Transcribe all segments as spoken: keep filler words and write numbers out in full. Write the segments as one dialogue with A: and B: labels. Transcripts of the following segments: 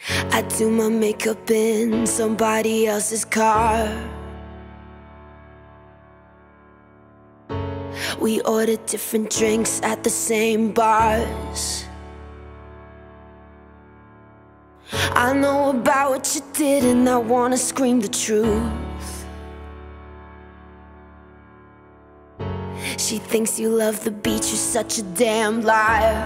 A: I do my makeup in somebody else's car. We order different drinks at the same bars. I know about what you did and I wanna scream the truth. She thinks you love the beach, you're such a damn liar.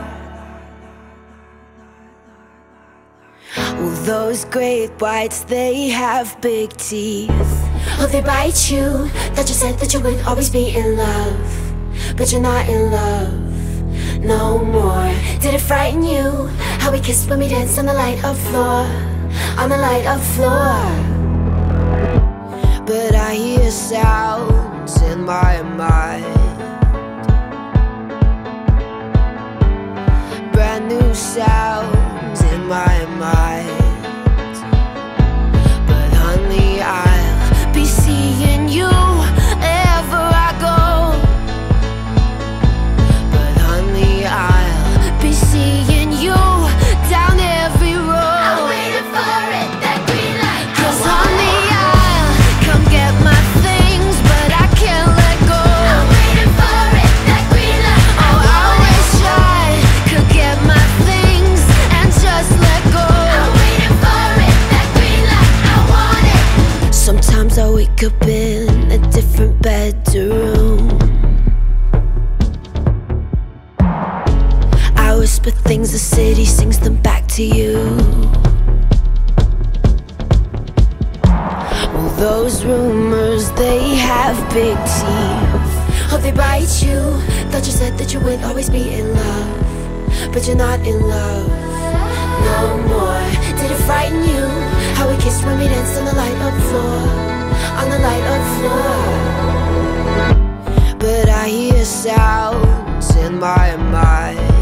A: Well, those great whites, they have big teeth.
B: Oh, they bite you. Thought you said that you would always be in love, but you're not in love no more. Did it frighten you how we kissed when we danced on the light of floor, on the light of floor?
A: But I hear sounds in my mind, brand new sounds in my mind. But honey, I'll be seeing you wherever I go. But honey, I'll be seeing you down every road.
B: I'm waiting for it, that green light.
A: 'Cause honey, I'll come get my things, but I can't let go.
B: I'm waiting for it, that green light.
A: Oh, I wish I could get my things and just let go.
B: I'm waiting for it, that green light. I want it.
A: Sometimes I wake up in a different bedroom. I whisper things, the city sings them back to you. Well, those rumors, they have big teeth.
B: Oh, they bite you. Thought you said that you would always be in love, but you're not in love no more. Did it frighten you how we kissed when we danced on the light of floor, on the light of floor?
A: But I hear sounds in my mind,